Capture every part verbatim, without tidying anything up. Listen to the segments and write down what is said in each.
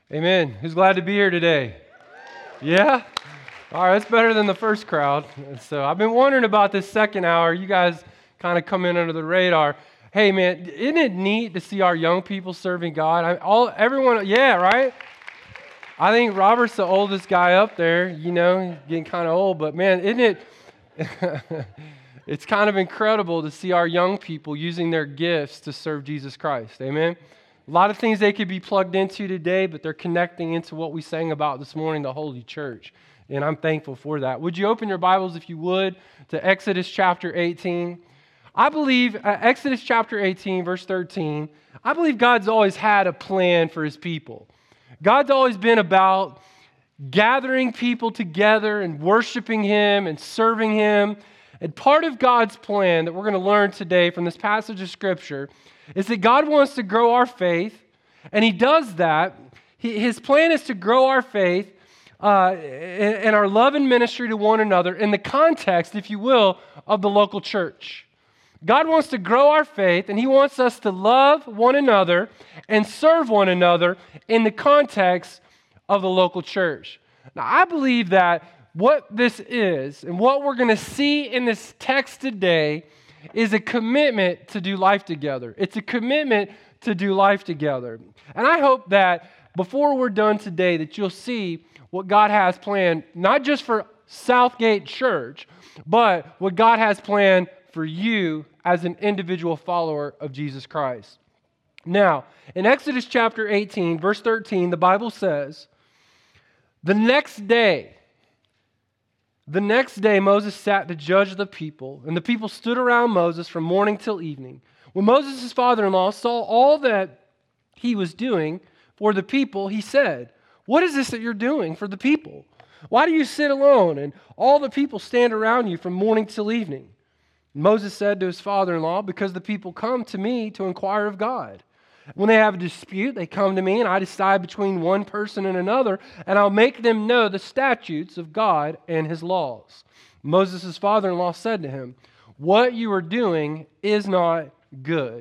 Amen. Who's glad to be here today? Yeah? All right, that's better than the first crowd. And so I've been wondering about this second hour. You guys kind of come in under the radar. Hey, man, isn't it neat to see our young people serving God? I, all everyone, yeah, right? I think Robert's the oldest guy up there. You know, he's getting kind of old, but man, isn't it? It's kind of incredible to see our young people using their gifts to serve Jesus Christ. Amen. A lot of things they could be plugged into today, but they're connecting into what we sang about this morning, the Holy Church. And I'm thankful for that. Would you open your Bibles, if you would, to Exodus chapter eighteen? I believe, uh, Exodus chapter eighteen, verse thirteen, I believe God's always had a plan for his people. God's always been about gathering people together and worshiping him and serving him. And part of God's plan that we're going to learn today from this passage of Scripture is that God wants to grow our faith, and he does that. He, his plan is to grow our faith uh, and, and our love and ministry to one another in the context, if you will, of the local church. God wants to grow our faith, and he wants us to love one another and serve one another in the context of the local church. Now, I believe that what this is and what we're going to see in this text today is a commitment to do life together. It's a commitment to do life together. And I hope that before we're done today that you'll see what God has planned, not just for Southgate Church, but what God has planned for you as an individual follower of Jesus Christ. Now, in Exodus chapter eighteen, verse thirteen, the Bible says, the next day, The next day, Moses sat to judge the people, and the people stood around Moses from morning till evening. When Moses' father-in-law saw all that he was doing for the people, he said, "What is this that you're doing for the people? Why do you sit alone, and all the people stand around you from morning till evening?" Moses said to his father-in-law, "Because the people come to me to inquire of God. When they have a dispute, they come to me, and I decide between one person and another, and I'll make them know the statutes of God and his laws." Moses' father-in-law said to him, "What you are doing is not good.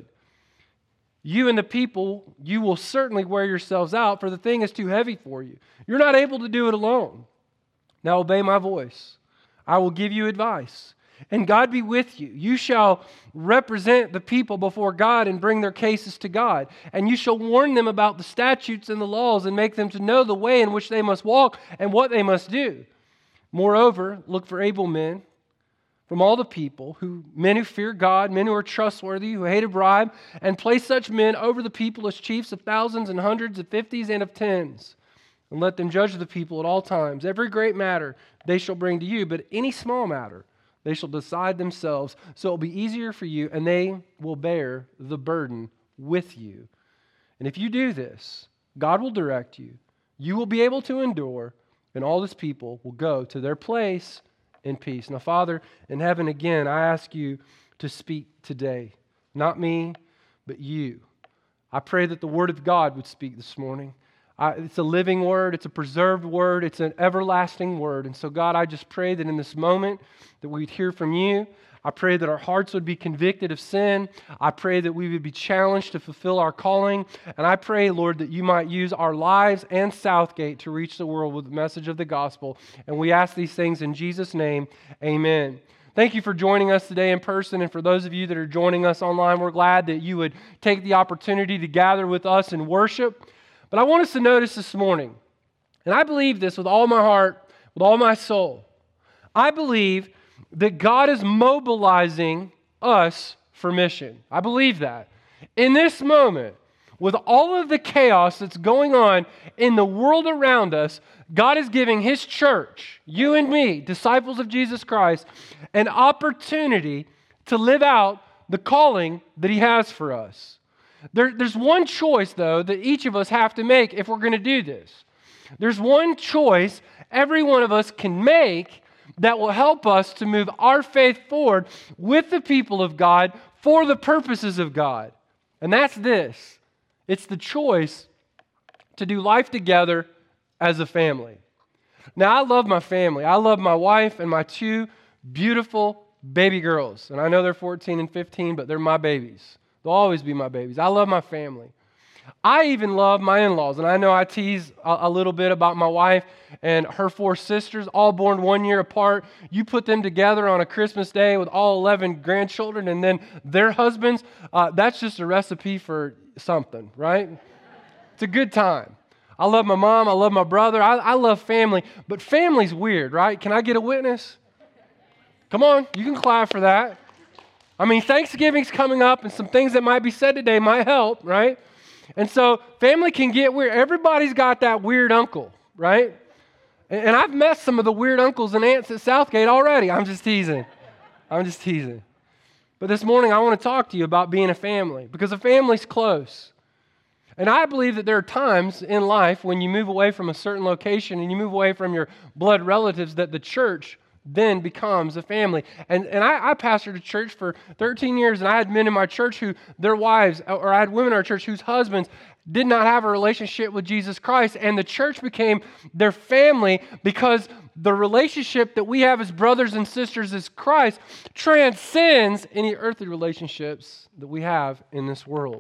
You and the people, you will certainly wear yourselves out, for the thing is too heavy for you. You're not able to do it alone. Now obey my voice. I will give you advice. And God be with you. You shall represent the people before God and bring their cases to God. And you shall warn them about the statutes and the laws and make them to know the way in which they must walk and what they must do. Moreover, look for able men from all the people, who men who fear God, men who are trustworthy, who hate a bribe, and place such men over the people as chiefs of thousands and hundreds of fifties and of tens. And let them judge the people at all times. Every great matter they shall bring to you, but any small matter they shall decide themselves, so it will be easier for you, and they will bear the burden with you. And if you do this, God will direct you. You will be able to endure, and all this people will go to their place in peace." Now, Father in heaven, again, I ask you to speak today. Not me, but you. I pray that the Word of God would speak this morning. I, it's a living word. It's a preserved word. It's an everlasting word. And so, God, I just pray that in this moment that we'd hear from you. I pray that our hearts would be convicted of sin. I pray that we would be challenged to fulfill our calling. And I pray, Lord, that you might use our lives and Southgate to reach the world with the message of the gospel. And we ask these things in Jesus' name. Amen. Thank you for joining us today in person. And for those of you that are joining us online, we're glad that you would take the opportunity to gather with us and worship. But I want us to notice this morning, and I believe this with all my heart, with all my soul. I believe that God is mobilizing us for mission. I believe that. In this moment, with all of the chaos that's going on in the world around us, God is giving his church, you and me, disciples of Jesus Christ, an opportunity to live out the calling that he has for us. There, there's one choice, though, that each of us have to make if we're going to do this. There's one choice every one of us can make that will help us to move our faith forward with the people of God for the purposes of God. And that's this. It's the choice to do life together as a family. Now, I love my family. I love my wife and my two beautiful baby girls. And I know they're fourteen and fifteen, but they're my babies. They'll always be my babies. I love my family. I even love my in-laws, and I know I tease a, a little bit about my wife and her four sisters, all born one year apart. You put them together on a Christmas day with all eleven grandchildren and then their husbands, uh, that's just a recipe for something, right? It's a good time. I love my mom, I love my brother, I, I love family, but family's weird, right? Can I get a witness? Come on, you can clap for that. I mean, Thanksgiving's coming up, and some things that might be said today might help, right? And so family can get weird. Everybody's got that weird uncle, right? And, and I've met some of the weird uncles and aunts at Southgate already. I'm just teasing. I'm just teasing. But this morning, I want to talk to you about being a family, because a family's close. And I believe that there are times in life when you move away from a certain location and you move away from your blood relatives that the church then becomes a family. And and I, I pastored a church for thirteen years, and I had men in my church who, their wives, or I had women in our church whose husbands did not have a relationship with Jesus Christ, and the church became their family because the relationship that we have as brothers and sisters as Christ transcends any earthly relationships that we have in this world.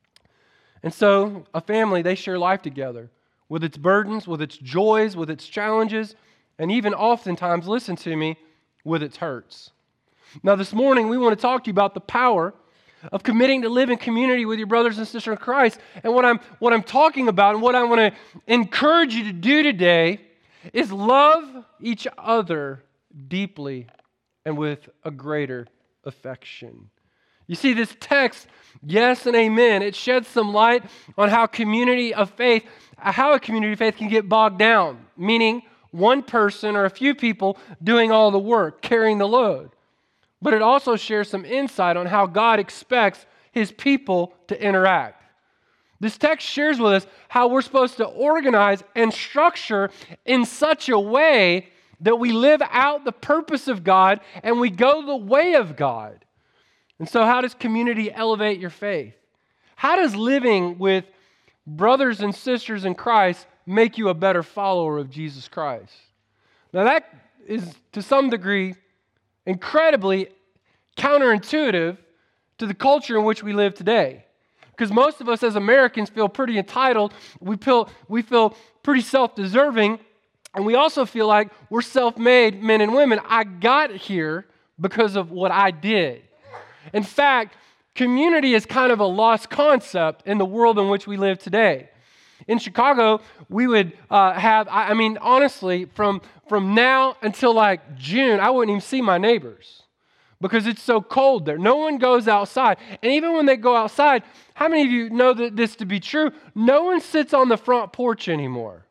And so a family, they share life together with its burdens, with its joys, with its challenges, and even oftentimes, listen to me, with its hurts. Now this morning, we want to talk to you about the power of committing to live in community with your brothers and sisters in Christ. And what I'm, what I'm talking about and what I want to encourage you to do today is love each other deeply and with a greater affection. You see, this text, yes and amen, it sheds some light on how community of faith, how a community of faith can get bogged down, meaning one person or a few people doing all the work, carrying the load. But it also shares some insight on how God expects His people to interact. This text shares with us how we're supposed to organize and structure in such a way that we live out the purpose of God and we go the way of God. And so how does community elevate your faith? How does living with brothers and sisters in Christ make you a better follower of Jesus Christ? Now that is, to some degree, incredibly counterintuitive to the culture in which we live today. Because most of us as Americans feel pretty entitled, we feel, we feel pretty self-deserving, and we also feel like we're self-made men and women. I got here because of what I did. In fact, community is kind of a lost concept in the world in which we live today. In Chicago, we would uh, have, I, I mean, honestly, from, from now until like June, I wouldn't even see my neighbors because it's so cold there. No one goes outside. And even when they go outside, how many of you know that this to be true? No one sits on the front porch anymore.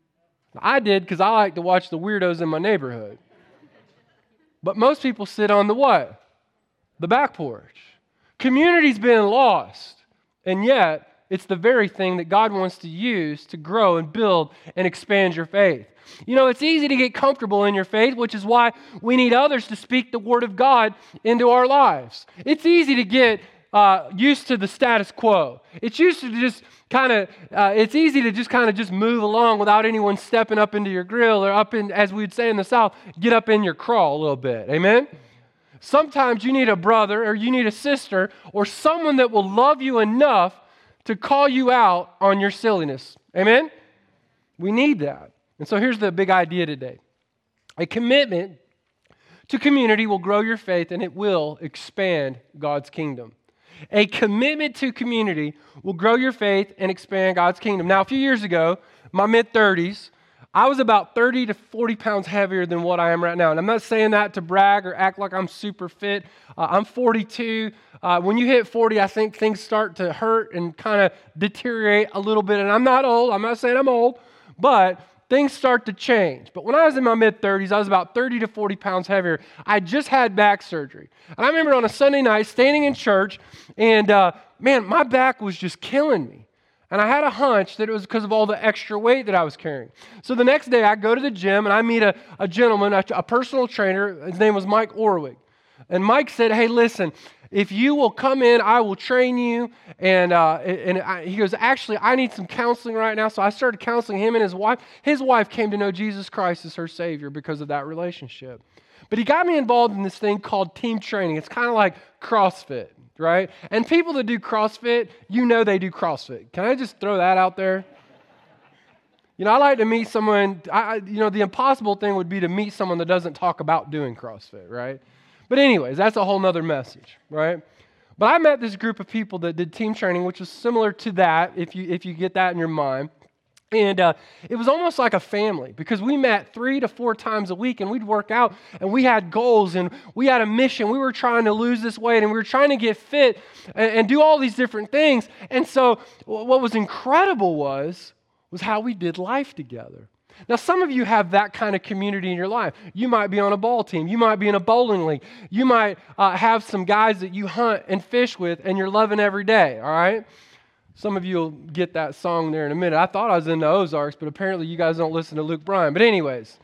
I did because I like to watch the weirdos in my neighborhood. But most people sit on the what? The back porch. Community's been lost, and yet it's the very thing that God wants to use to grow and build and expand your faith. You know, it's easy to get comfortable in your faith, which is why we need others to speak the Word of God into our lives. It's easy to get uh, used to the status quo. It's used to just kind of, uh, it's easy to just kind of just move along without anyone stepping up into your grill or up in, as we'd say in the South, get up in your crawl a little bit. Amen? Sometimes you need a brother or you need a sister or someone that will love you enough to call you out on your silliness. Amen? We need that. And so here's the big idea today. A commitment to community will grow your faith and it will expand God's kingdom. A commitment to community will grow your faith and expand God's kingdom. Now, a few years ago, my mid-thirties, I was about thirty to forty pounds heavier than what I am right now. And I'm not saying that to brag or act like I'm super fit. Uh, I'm forty-two. Uh, when you hit forty, I think things start to hurt and kind of deteriorate a little bit. And I'm not old. I'm not saying I'm old. But things start to change. But when I was in my mid-thirties, I was about thirty to forty pounds heavier. I just had back surgery. And I remember on a Sunday night standing in church, and uh, man, my back was just killing me. And I had a hunch that it was because of all the extra weight that I was carrying. So the next day, I go to the gym, and I meet a, a gentleman, a, a personal trainer. His name was Mike Orwig. And Mike said, hey, listen, if you will come in, I will train you. And uh, and I, he goes, actually, I need some counseling right now. So I started counseling him and his wife. His wife came to know Jesus Christ as her Savior because of that relationship. But he got me involved in this thing called team training. It's kind of like CrossFit. right? And people that do CrossFit, you know they do CrossFit. Can I just throw that out there? You know, I like to meet someone, I, you know, the impossible thing would be to meet someone that doesn't talk about doing CrossFit, right? But anyways, that's a whole nother message, right? But I met this group of people that did team training, which was similar to that, if you if you get that in your mind. And uh, it was almost like a family because we met three to four times a week and we'd work out and we had goals and we had a mission. We were trying to lose this weight and we were trying to get fit and, and do all these different things. And so what was incredible was, was how we did life together. Now, some of you have that kind of community in your life. You might be on a ball team. You might be in a bowling league. You might uh, have some guys that you hunt and fish with and you're loving every day, all right? Some of you will get that song there in a minute. I thought I was in the Ozarks, but apparently you guys don't listen to Luke Bryan. But anyways,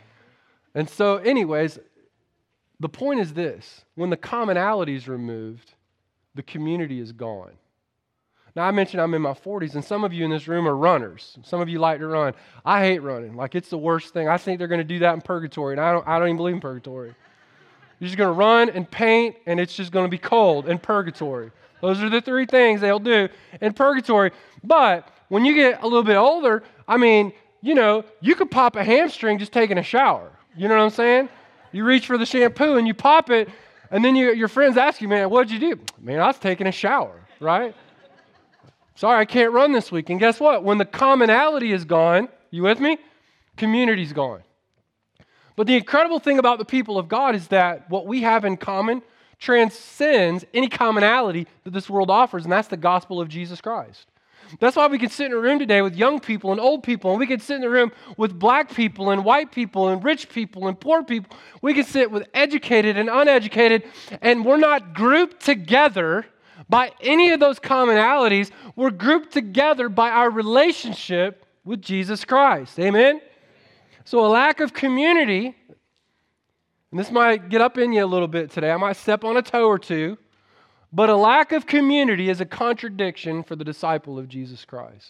and so anyways, the point is this. When the commonality is removed, the community is gone. Now, I mentioned I'm in my forties, and some of you in this room are runners. Some of you like to run. I hate running. Like, it's the worst thing. I think they're going to do that in purgatory, and I don't, I don't even believe in purgatory. You're just going to run and paint, and it's just going to be cold in purgatory. Those are the three things they'll do in purgatory. But when you get a little bit older, I mean, you know, you could pop a hamstring just taking a shower. You know what I'm saying? You reach for the shampoo, and you pop it, and then you, your friends ask you, man, what'd you do? Man, I was taking a shower, right? Sorry, I can't run this week. And guess what? When the commonality is gone, you with me? Community's gone. But the incredible thing about the people of God is that what we have in common transcends any commonality that this world offers, and that's the gospel of Jesus Christ. That's why we can sit in a room today with young people and old people, and we can sit in a room with black people and white people and rich people and poor people. We can sit with educated and uneducated, and we're not grouped together by any of those commonalities. We're grouped together by our relationship with Jesus Christ. Amen? So a lack of community, and this might get up in you a little bit today. I might step on a toe or two, but a lack of community is a contradiction for the disciple of Jesus Christ.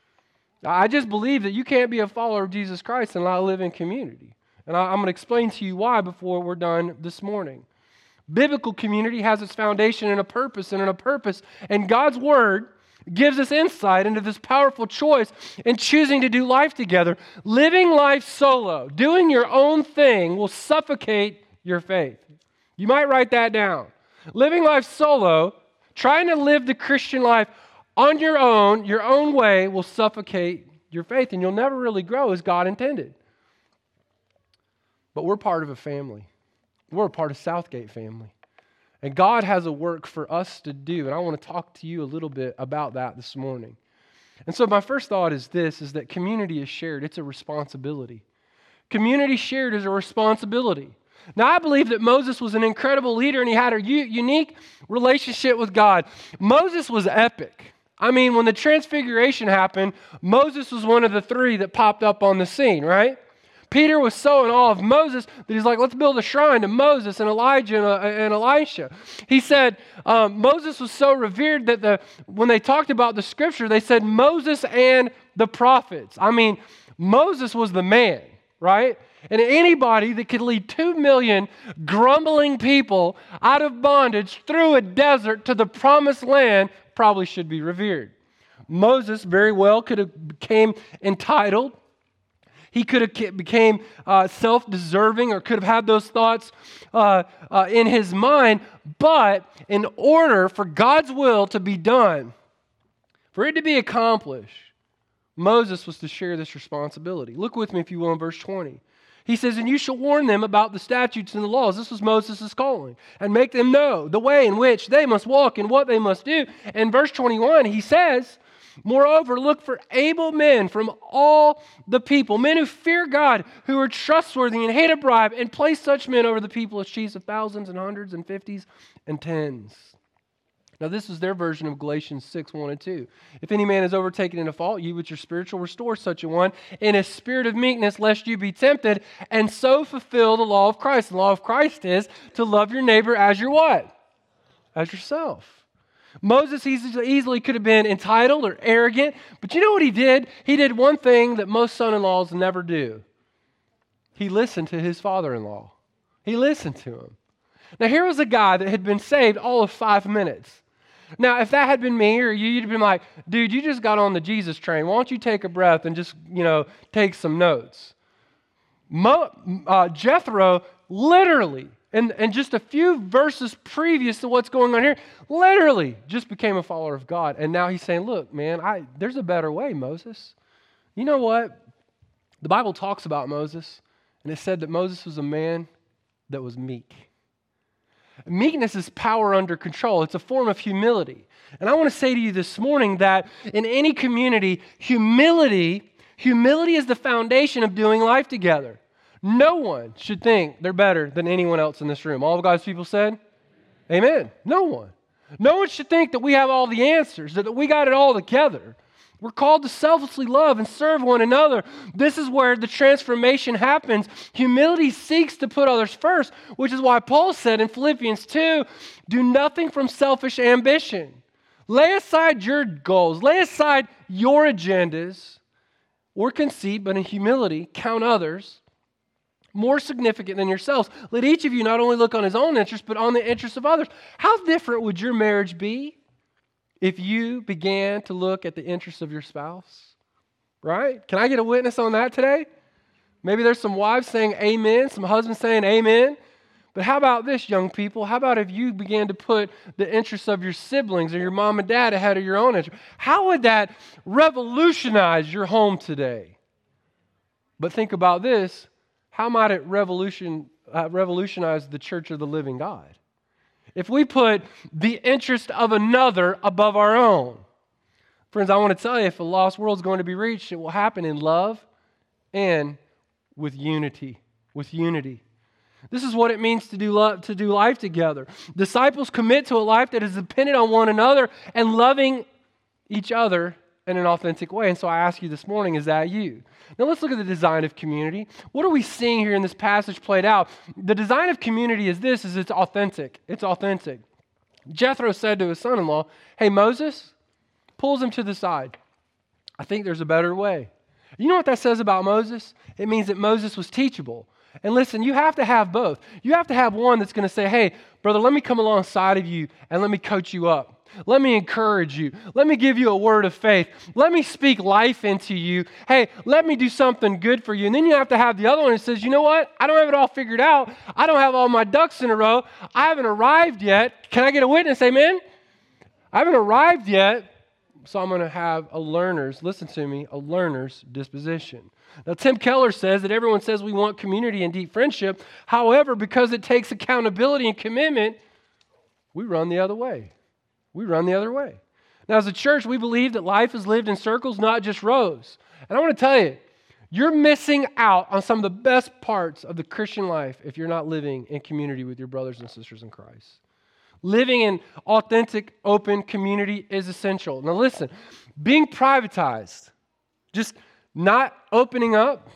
I just believe that you can't be a follower of Jesus Christ and not live in community. And I'm going to explain to you why before we're done this morning. Biblical community has its foundation in a purpose and in a purpose. And God's Word gives us insight into this powerful choice in choosing to do life together. Living life solo, doing your own thing, will suffocate your faith. You might write that down. Living life solo, trying to live the Christian life on your own, your own way, will suffocate your faith, and you'll never really grow as God intended. But we're part of a family. We're a part of Southgate family. And God has a work for us to do, and I want to talk to you a little bit about that this morning. And so my first thought is this, is that community is shared. It's a responsibility. Community shared is a responsibility. Now, I believe that Moses was an incredible leader, and he had a u- unique relationship with God. Moses was epic. I mean, when the transfiguration happened, Moses was one of the three that popped up on the scene, right? Peter was so in awe of Moses that he's like, let's build a shrine to Moses and Elijah and, uh, and Elisha. He said um, Moses was so revered that the when they talked about the scripture, they said Moses and the prophets. I mean, Moses was the man, right? And anybody that could lead two million grumbling people out of bondage through a desert to the promised land probably should be revered. Moses very well could have became entitled. He could have became uh, self-deserving or could have had those thoughts uh, uh, in his mind. But in order for God's will to be done, for it to be accomplished, Moses was to share this responsibility. Look with me, if you will, in verse twenty. He says, and you shall warn them about the statutes and the laws. This was Moses' calling. And make them know the way in which they must walk and what they must do. And verse twenty-one, he says, moreover, look for able men from all the people, men who fear God, who are trustworthy and hate a bribe, and place such men over the people as chiefs of thousands and hundreds and fifties and tens. Now, this is their version of Galatians six, one and two. If any man is overtaken in a fault, you which are spiritual, restore such a one in a spirit of meekness, lest you be tempted, and so fulfill the law of Christ. The law of Christ is to love your neighbor as your what? As yourself. Moses easily, easily could have been entitled or arrogant, but you know what he did? He did one thing that most son-in-laws never do. He listened to his father-in-law. He listened to him. Now, here was a guy that had been saved all of five minutes. Now, if that had been me or you, you'd have been like, dude, you just got on the Jesus train. Why don't you take a breath and just, you know, take some notes? Mo, uh, Jethro literally, and, and just a few verses previous to what's going on here, literally just became a follower of God. And now he's saying, look, man, I, there's a better way, Moses. You know what? The Bible talks about Moses, and it said that Moses was a man that was meek. Meekness is power under control. It's a form of humility. And I want to say to you this morning that in any community, humility, humility is the foundation of doing life together. No one should think they're better than anyone else in this room. All of God's people said, amen. No one. No one should think that we have all the answers, that we got it all together. We're called to selflessly love and serve one another. This is where the transformation happens. Humility seeks to put others first, which is why Paul said in Philippians two, do nothing from selfish ambition. Lay aside your goals. Lay aside your agendas or conceit, but in humility, count others more significant than yourselves. Let each of you not only look on his own interest, but on the interests of others. How different would your marriage be if you began to look at the interests of your spouse? Right? Can I get a witness on that today? Maybe there's some wives saying amen, some husbands saying amen. But how about this, young people? How about if you began to put the interests of your siblings or your mom and dad ahead of your own interests? How would that revolutionize your home today? But think about this. How might it revolution, uh, revolutionize the church of the living God? If we put the interest of another above our own. Friends, I want to tell you, if a lost world is going to be reached, it will happen in love and with unity. With unity. This is what it means to do, love, to do life together. Disciples commit to a life that is dependent on one another and loving each other in an authentic way. And so I ask you this morning, is that you? Now let's look at the design of community. What are we seeing here in this passage played out? The design of community is this, is it's authentic. It's authentic. Jethro said to his son-in-law, hey, Moses, pulls him to the side. I think there's a better way. You know what that says about Moses? It means that Moses was teachable. And listen, you have to have both. You have to have one that's going to say, hey, brother, let me come alongside of you and let me coach you up. Let me encourage you. Let me give you a word of faith. Let me speak life into you. Hey, let me do something good for you. And then you have to have the other one that says, you know what? I don't have it all figured out. I don't have all my ducks in a row. I haven't arrived yet. Can I get a witness? Amen? I haven't arrived yet. So I'm going to have a learner's, listen to me, a learner's disposition. Now, Tim Keller says that everyone says we want community and deep friendship. However, because it takes accountability and commitment, we run the other way. We run the other way. Now, as a church, we believe that life is lived in circles, not just rows. And I want to tell you, you're missing out on some of the best parts of the Christian life if you're not living in community with your brothers and sisters in Christ. Living in authentic, open community is essential. Now listen, being privatized, just not opening up,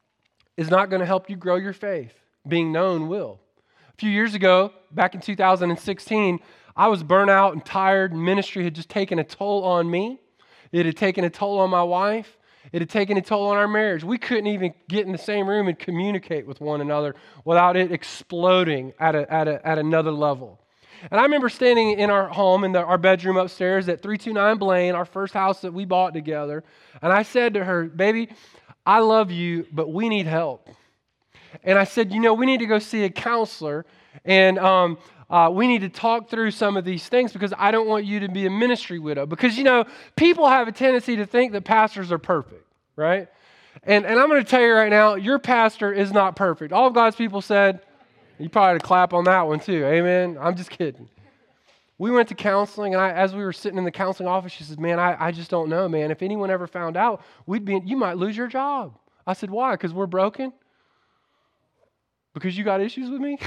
is not going to help you grow your faith. Being known will. A few years ago, back in two thousand sixteen, I was burnt out and tired, and ministry had just taken a toll on me. It had taken a toll on my wife. It had taken a toll on our marriage. We couldn't even get in the same room and communicate with one another without it exploding at, a, at, a, at another level. And I remember standing in our home, in the, our bedroom upstairs at three two nine Blaine, our first house that we bought together. And I said to her, baby, I love you, but we need help. And I said, you know, we need to go see a counselor, and um, uh, we need to talk through some of these things because I don't want you to be a ministry widow. Because, you know, people have a tendency to think that pastors are perfect, right? And, and I'm going to tell you right now, your pastor is not perfect. All of God's people said, you probably had to clap on that one too. Amen. I'm just kidding. We went to counseling, and I, as we were sitting in the counseling office, she says, man, I, I just don't know, man. If anyone ever found out, we'd be, you might lose your job. I said, why? Because we're broken? Because you got issues with me?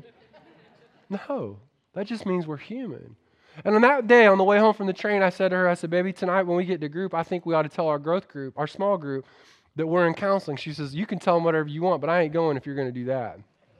No, that just means we're human. And on that day, on the way home from the train, I said to her, I said, baby, tonight when we get to group, I think we ought to tell our growth group, our small group, that we're in counseling. She says, you can tell them whatever you want, but I ain't going if you're going to do that.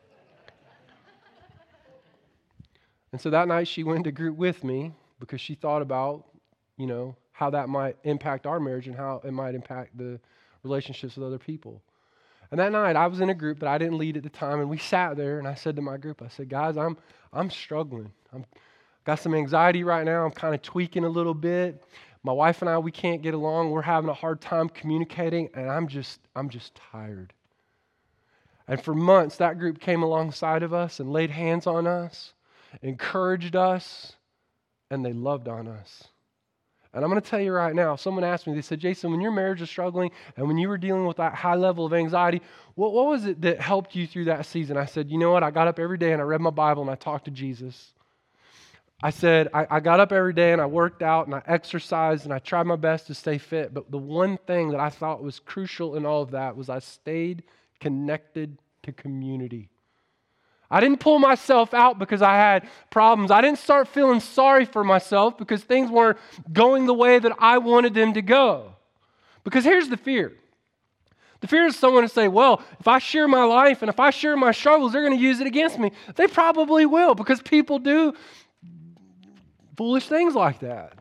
And so that night she went to group with me because she thought about, you know, how that might impact our marriage and how it might impact the relationships with other people. And that night, I was in a group that I didn't lead at the time, and we sat there, and I said to my group, I said, guys, I'm I'm struggling. I'm got some anxiety right now. I'm kind of tweaking a little bit. My wife and I, we can't get along. We're having a hard time communicating, and I'm just I'm just tired. And for months, that group came alongside of us and laid hands on us, encouraged us, and they loved on us. And I'm going to tell you right now, someone asked me, they said, Jason, when your marriage is struggling and when you were dealing with that high level of anxiety, what, what was it that helped you through that season? I said, you know what? I got up every day and I read my Bible and I talked to Jesus. I said, I, I got up every day and I worked out and I exercised and I tried my best to stay fit. But the one thing that I thought was crucial in all of that was I stayed connected to community. I didn't pull myself out because I had problems. I didn't start feeling sorry for myself because things weren't going the way that I wanted them to go. Because here's the fear. The fear is someone to say, well, if I share my life and if I share my struggles, they're going to use it against me. They probably will, because people do foolish things like that.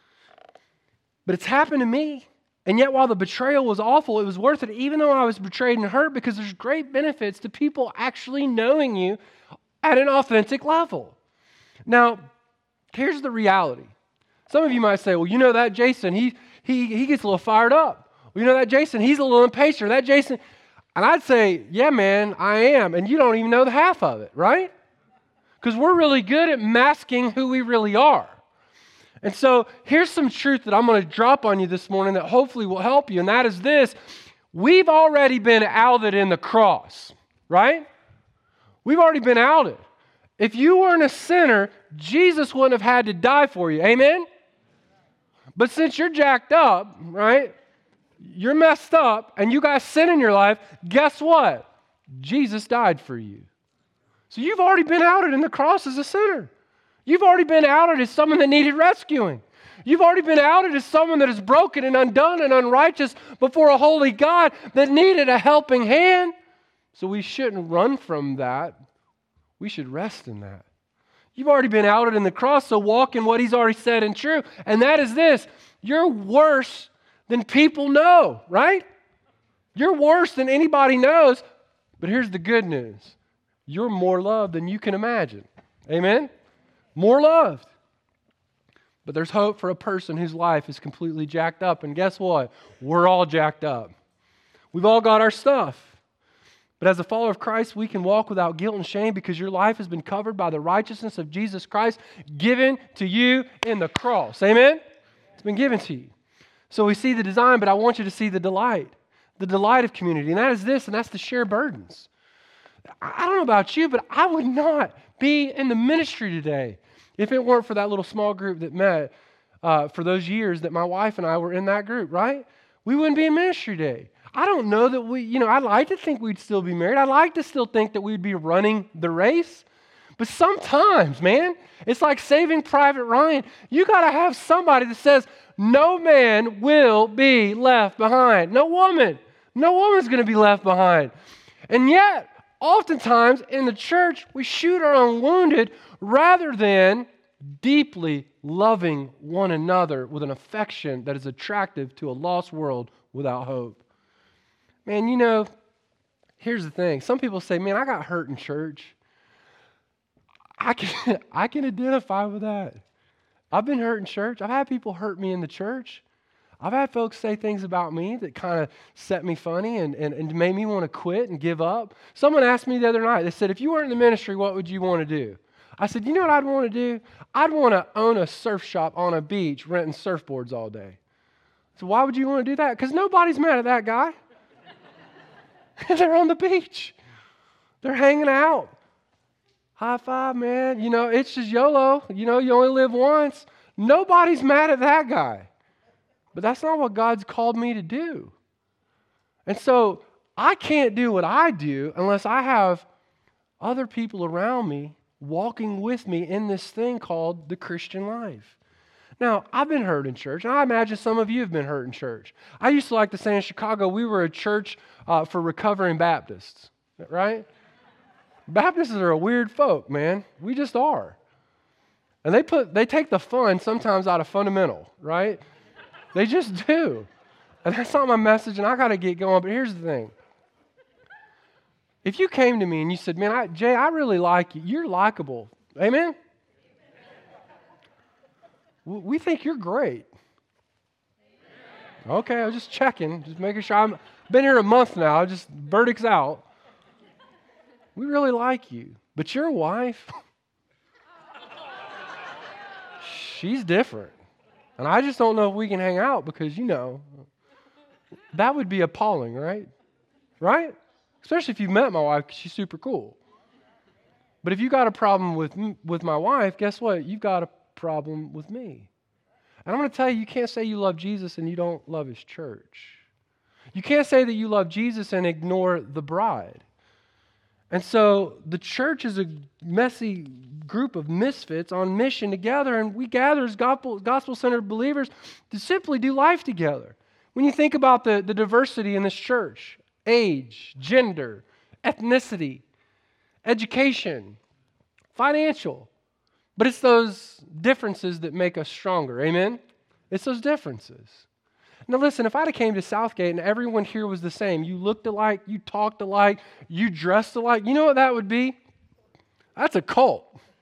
But it's happened to me. And yet while the betrayal was awful, it was worth it, even though I was betrayed and hurt, because there's great benefits to people actually knowing you at an authentic level. Now, here's the reality. Some of you might say, well, you know that Jason, he he he gets a little fired up. Well, you know that Jason, he's a little impatient. That Jason, and I'd say, yeah, man, I am. And you don't even know the half of it, right? Because we're really good at masking who we really are. And so here's some truth that I'm going to drop on you this morning that hopefully will help you, and that is this. We've already been outed in the cross, right? We've already been outed. If you weren't a sinner, Jesus wouldn't have had to die for you. Amen? But since you're jacked up, right, you're messed up, and you got sin in your life, guess what? Jesus died for you. So you've already been outed in the cross as a sinner. You've already been outed as someone that needed rescuing. You've already been outed as someone that is broken and undone and unrighteous before a holy God that needed a helping hand. So we shouldn't run from that. We should rest in that. You've already been outed in the cross, so walk in what He's already said and true. And that is this: you're worse than people know, right? You're worse than anybody knows. But here's the good news. You're more loved than you can imagine. Amen? More loved. But there's hope for a person whose life is completely jacked up. And guess what? We're all jacked up. We've all got our stuff. But as a follower of Christ, we can walk without guilt and shame because your life has been covered by the righteousness of Jesus Christ given to you in the cross. Amen? It's been given to you. So we see the design, but I want you to see the delight. The delight of community. And that is this, and that's to share burdens. I don't know about you, but I would not be in the ministry today if it weren't for that little small group that met uh, for those years that my wife and I were in that group, right? We wouldn't be in ministry today. I don't know that we, you know, I'd like to think we'd still be married. I'd like to still think that we'd be running the race. But sometimes, man, it's like Saving Private Ryan. You got to have somebody that says, no man will be left behind. No woman. No woman's going to be left behind. And yet, oftentimes in the church, we shoot our own wounded rather than deeply loving one another with an affection that is attractive to a lost world without hope. Man, you know, here's the thing. Some people say, man, I got hurt in church. I can, I can identify with that. I've been hurt in church. I've had people hurt me in the church. I've had folks say things about me that kind of set me funny and, and, and made me want to quit and give up. Someone asked me the other night, they said, if you weren't in the ministry, what would you want to do? I said, you know what I'd want to do? I'd want to own a surf shop on a beach renting surfboards all day. So why would you want to do that? Because nobody's mad at that guy. They're on the beach. They're hanging out. High five, man. You know, it's just YOLO. You know, you only live once. Nobody's mad at that guy. But that's not what God's called me to do. And so I can't do what I do unless I have other people around me walking with me in this thing called the Christian life. Now, I've been hurt in church, and I imagine some of you have been hurt in church. I used to like to say in Chicago, we were a church uh, for recovering Baptists, right? Baptists are a weird folk, man. We just are. And they put they take the fun sometimes out of fundamental, right? They just do. And that's not my message, and I got to get going, but here's the thing. If you came to me and you said, man, I, Jay, I really like you. You're likable. Amen? We think you're great. Okay, I was just checking, just making sure. I'm been here a month now. Just verdict's out. We really like you. But your wife, she's different. And I just don't know if we can hang out because, you know, that would be appalling, right? Right? Especially if you met my wife, 'cause she's super cool. But if you got a problem with with my wife, guess what? You've got a problem with me. And I'm going to tell you, you can't say you love Jesus and you don't love His church. You can't say that you love Jesus and ignore the bride. And so the church is a messy group of misfits on mission together, and we gather as gospel, gospel-centered believers to simply do life together. When you think about the, the diversity in this church, age, gender, ethnicity, education, financial, but it's those differences that make us stronger. Amen? It's those differences. Now listen, if I'd have came to Southgate and everyone here was the same, you looked alike, you talked alike, you dressed alike, you know what that would be? That's a cult.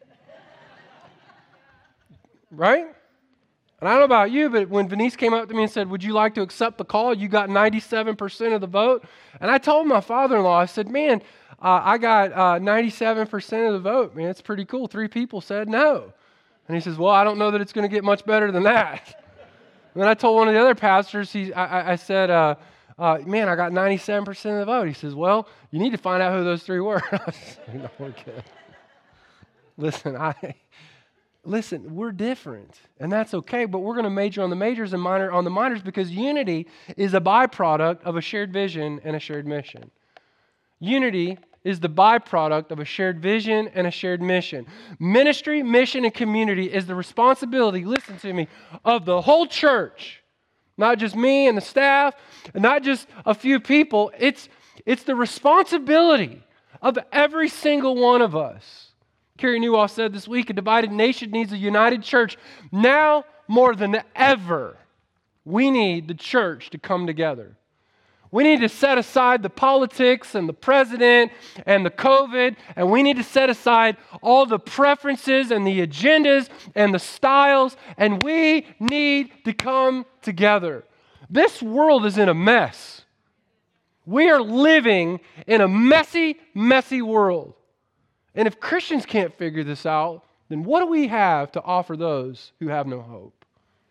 Right? And I don't know about you, but when Venice came up to me and said, would you like to accept the call? You got ninety-seven percent of the vote. And I told my father-in-law, I said, man, uh, I got uh, ninety-seven percent of the vote. Man, it's pretty cool. Three people said no. And he says, well, I don't know that it's going to get much better than that. And then I told one of the other pastors, he, I, I said, uh, uh, man, I got ninety-seven percent of the vote. He says, well, you need to find out who those three were. I was like, no, we're kidding. Listen, I... Listen, we're different, and that's okay, but we're going to major on the majors and minor on the minors because unity is a byproduct of a shared vision and a shared mission. Unity is the byproduct of a shared vision and a shared mission. Ministry, mission, and community is the responsibility, listen to me, of the whole church. Not just me and the staff, and not just a few people. It's, it's the responsibility of every single one of us. Carrie Newall said this week, a divided nation needs a united church. Now, more than ever, we need the church to come together. We need to set aside the politics and the president and the COVID, and we need to set aside all the preferences and the agendas and the styles, and we need to come together. This world is in a mess. We are living in a messy, messy world. And if Christians can't figure this out, then what do we have to offer those who have no hope?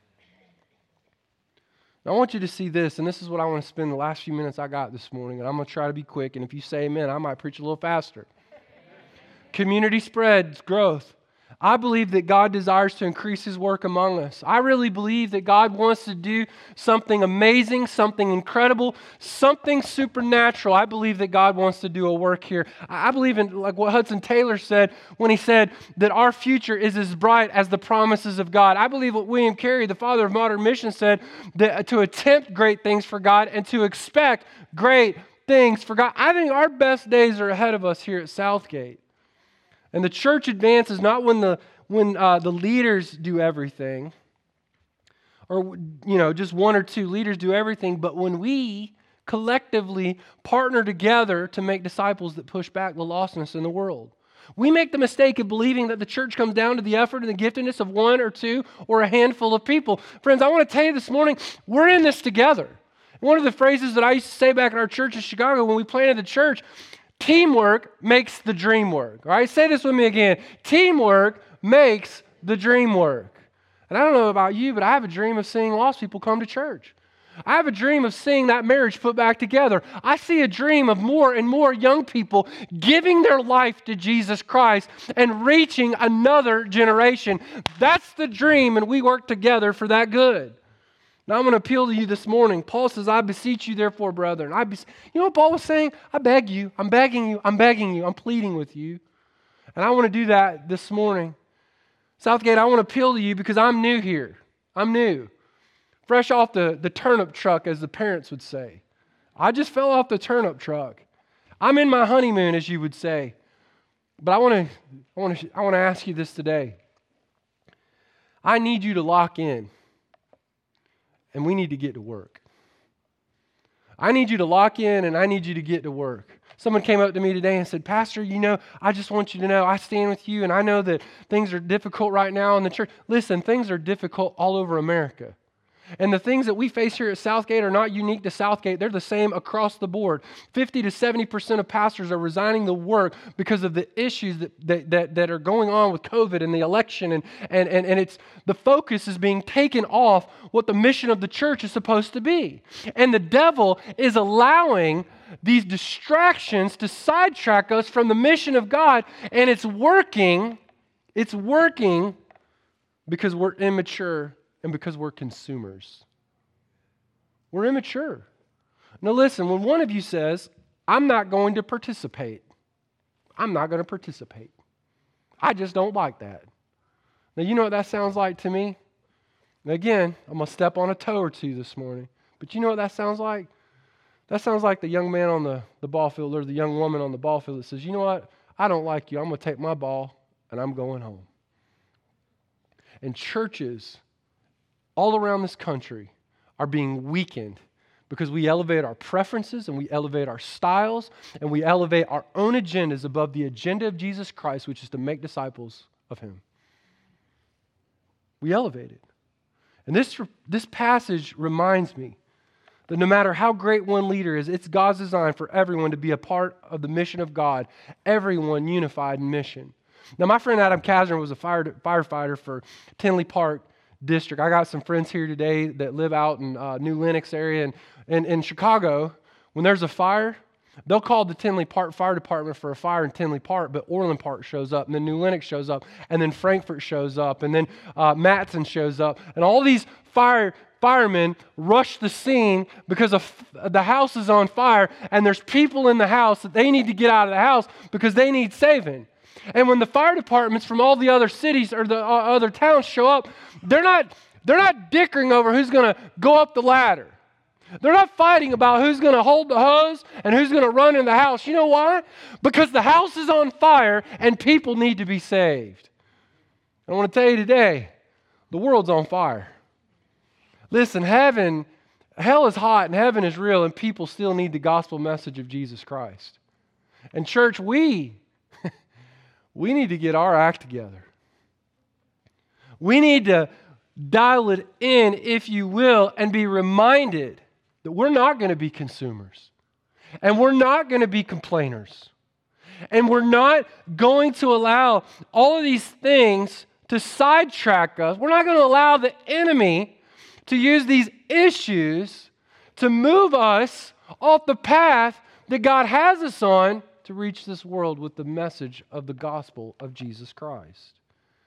Now, I want you to see this, and this is what I want to spend the last few minutes I got this morning, and I'm going to try to be quick, and if you say amen, I might preach a little faster. Community spreads growth. I believe that God desires to increase His work among us. I really believe that God wants to do something amazing, something incredible, something supernatural. I believe that God wants to do a work here. I believe in like what Hudson Taylor said when he said that our future is as bright as the promises of God. I believe what William Carey, the father of modern mission, said, that to attempt great things for God and to expect great things for God. I think our best days are ahead of us here at Southgate. And the church advances not when the when uh, the leaders do everything, or you know just one or two leaders do everything, but when we collectively partner together to make disciples that push back the lostness in the world. We make the mistake of believing that the church comes down to the effort and the giftedness of one or two or a handful of people. Friends, I want to tell you this morning, we're in this together. One of the phrases that I used to say back in our church in Chicago when we planted the church, teamwork makes the dream work. All right, say this with me again. Teamwork makes the dream work. And I don't know about you, but I have a dream of seeing lost people come to church. I have a dream of seeing that marriage put back together. I see a dream of more and more young people giving their life to Jesus Christ and reaching another generation. That's the dream, and we work together for that good. Now I'm going to appeal to you this morning. Paul says, I beseech you therefore, brethren. I be- you know what Paul was saying? I beg you, I'm begging you, I'm begging you, I'm pleading with you. And I want to do that this morning. Southgate, I want to appeal to you because I'm new here. I'm new. Fresh off the, the turnip truck, as the parents would say. I just fell off the turnip truck. I'm in my honeymoon, as you would say. But I want to I want to I want to ask you this today. I need you to lock in. And we need to get to work. I need you to lock in and I need you to get to work. Someone came up to me today and said, Pastor, you know, I just want you to know I stand with you, and I know that things are difficult right now in the church. Listen, things are difficult all over America. And the things that we face here at Southgate are not unique to Southgate. They're the same across the board. fifty to seventy percent of pastors are resigning the work because of the issues that, that, that, that are going on with COVID and the election. And, and, and, and it's the focus is being taken off what the mission of the church is supposed to be. And the devil is allowing these distractions to sidetrack us from the mission of God. And it's working. It's working because we're immature. And because we're consumers. We're immature. Now listen, when one of you says, I'm not going to participate, I'm not going to participate. I just don't like that. Now you know what that sounds like to me? Now again, I'm going to step on a toe or two this morning. But you know what that sounds like? That sounds like the young man on the, the ball field or the young woman on the ball field that says, you know what? I don't like you. I'm going to take my ball and I'm going home. And churches all around this country are being weakened because we elevate our preferences and we elevate our styles and we elevate our own agendas above the agenda of Jesus Christ, which is to make disciples of Him. We elevate it. And this, this passage reminds me that no matter how great one leader is, it's God's design for everyone to be a part of the mission of God, everyone unified in mission. Now, my friend Adam Kazner was a fire, firefighter for Tinley Park District. I got some friends here today that live out in uh, New Lenox area. And, and in Chicago, when there's a fire, they'll call the Tinley Park Fire Department for a fire in Tinley Park, but Orland Park shows up, and then New Lenox shows up, and then Frankfort shows up, and then uh, Matson shows up. And all these fire firemen rush the scene because of the house is on fire, and there's people in the house that they need to get out of the house because they need saving. And when the fire departments from all the other cities or the uh, other towns show up, they're not, they're not dickering over who's going to go up the ladder. They're not fighting about who's going to hold the hose and who's going to run in the house. You know why? Because the house is on fire and people need to be saved. I want to tell you today, the world's on fire. Listen, heaven, hell is hot and heaven is real, and people still need the gospel message of Jesus Christ. And church, we... We need to get our act together. We need to dial it in, if you will, and be reminded that we're not going to be consumers. And we're not going to be complainers. And we're not going to allow all of these things to sidetrack us. We're not going to allow the enemy to use these issues to move us off the path that God has us on to reach this world with the message of the gospel of Jesus Christ.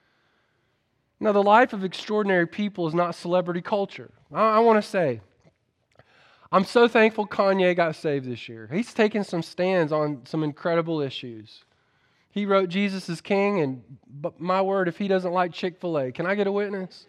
Now, the life of extraordinary people is not celebrity culture. I, I want to say, I'm so thankful Kanye got saved this year. He's taken some stands on some incredible issues. He wrote Jesus is King, and but my word, if he doesn't like Chick-fil-A, can I get a witness?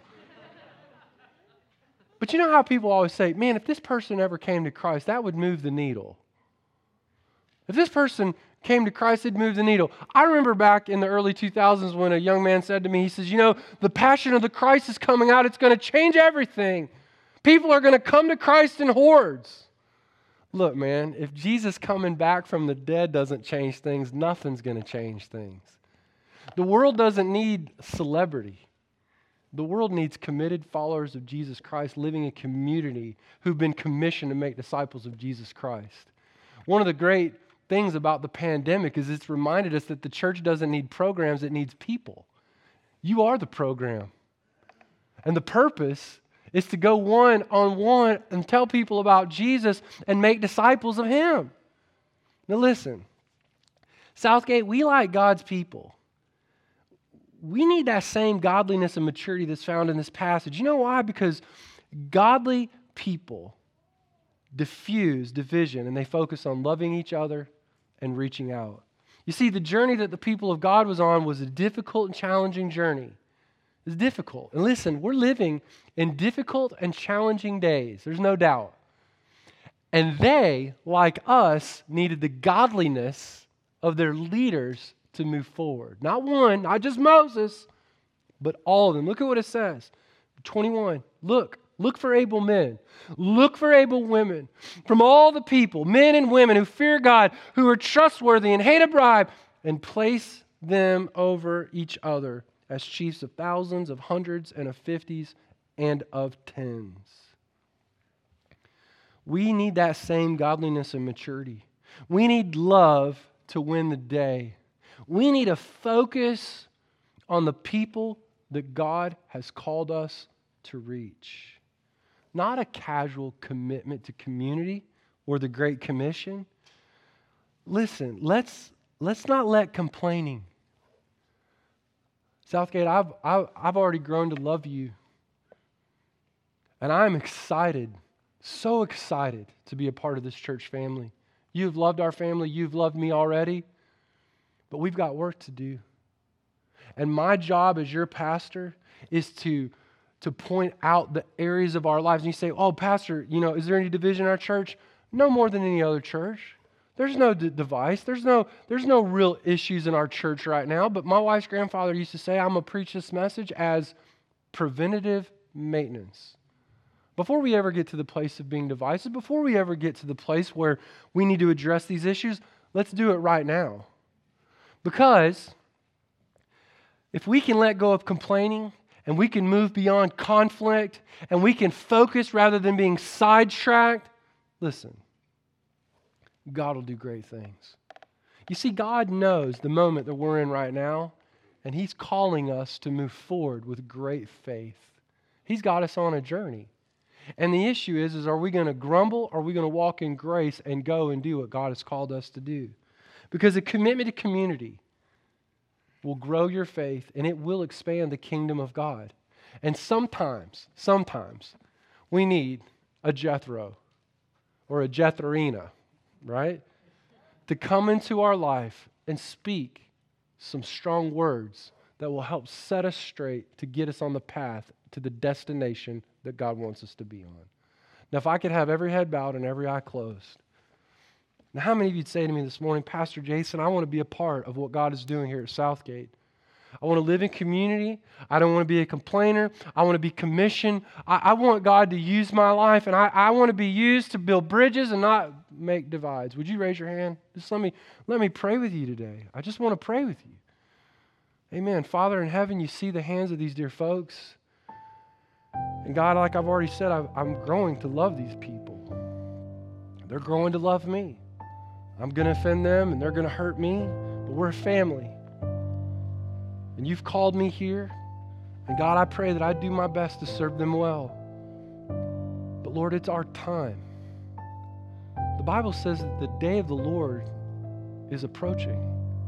But you know how people always say, man, if this person ever came to Christ, that would move the needle. If this person came to Christ, it'd move the needle. I remember back in the early two thousands when a young man said to me, he says, you know, the passion of the Christ is coming out. It's going to change everything. People are going to come to Christ in hordes. Look, man, if Jesus coming back from the dead doesn't change things, nothing's going to change things. The world doesn't need celebrity. The world needs committed followers of Jesus Christ living in community who've been commissioned to make disciples of Jesus Christ. One of the great things about the pandemic is it's reminded us that the church doesn't need programs, it needs people. You are the program. And the purpose is to go one-on-one and tell people about Jesus and make disciples of Him. Now listen, Southgate, we like God's people. We need that same godliness and maturity that's found in this passage. You know why? Because godly people diffuse division and they focus on loving each other and reaching out. You see, the journey that the people of God was on was a difficult and challenging journey. It's difficult. And listen, we're living in difficult and challenging days. There's no doubt. And they, like us, needed the godliness of their leaders to move forward. Not one, not just Moses, but all of them. Look at what it says. twenty-one. Look, Look for able men. Look for able women from all the people, men and women who fear God, who are trustworthy and hate a bribe, and place them over each other as chiefs of thousands, of hundreds, and of fifties, and of tens. We need that same godliness and maturity. We need love to win the day. We need a focus on the people that God has called us to reach. Not a casual commitment to community or the Great Commission. Listen, let's, let's not let complaining. Southgate, I've, I've, I've already grown to love you. And I'm excited, so excited to be a part of this church family. You've loved our family. You've loved me already. But we've got work to do. And my job as your pastor is to, to point out the areas of our lives. And you say, oh, pastor, you know, is there any division in our church? No more than any other church. There's no d- device. There's no, there's no real issues in our church right now. But my wife's grandfather used to say, I'm going to preach this message as preventative maintenance. Before we ever get to the place of being divisive, before we ever get to the place where we need to address these issues, let's do it right now. Because if we can let go of complaining and we can move beyond conflict and we can focus rather than being sidetracked, listen, God will do great things. You see, God knows the moment that we're in right now, and He's calling us to move forward with great faith. He's got us on a journey. And the issue is, is are we going to grumble or are we going to walk in grace and go and do what God has called us to do? Because a commitment to community will grow your faith and it will expand the kingdom of God. And sometimes, sometimes, we need a Jethro or a Jethrina, right? To come into our life and speak some strong words that will help set us straight to get us on the path to the destination that God wants us to be on. Now, if I could have every head bowed and every eye closed. Now, how many of you'd say to me this morning, Pastor Jason, I want to be a part of what God is doing here at Southgate. I want to live in community. I don't want to be a complainer. I want to be commissioned. I, I want God to use my life, and I, I want to be used to build bridges and not make divides. Would you raise your hand? Just let me, let me pray with you today. I just want to pray with you. Amen. Father in heaven, you see the hands of these dear folks. And God, like I've already said, I've, I'm growing to love these people. They're growing to love me. I'm going to offend them, and they're going to hurt me, but we're a family. And you've called me here. And God, I pray that I do my best to serve them well. But Lord, it's our time. The Bible says that the day of the Lord is approaching.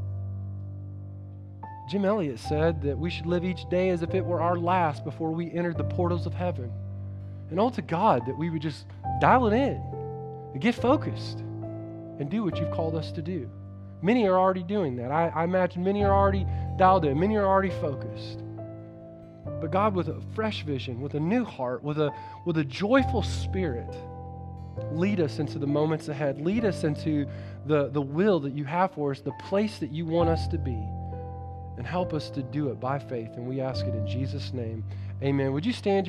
Jim Elliot said that we should live each day as if it were our last before we entered the portals of heaven. And oh, to God that we would just dial it in and get focused and do what you've called us to do. Many are already doing that. I, I imagine many are already dialed in. Many are already focused. But God, with a fresh vision, with a new heart, with a, with a joyful spirit, lead us into the moments ahead. Lead us into the, the will that you have for us, the place that you want us to be. And help us to do it by faith. And we ask it in Jesus' name. Amen. Would you stand?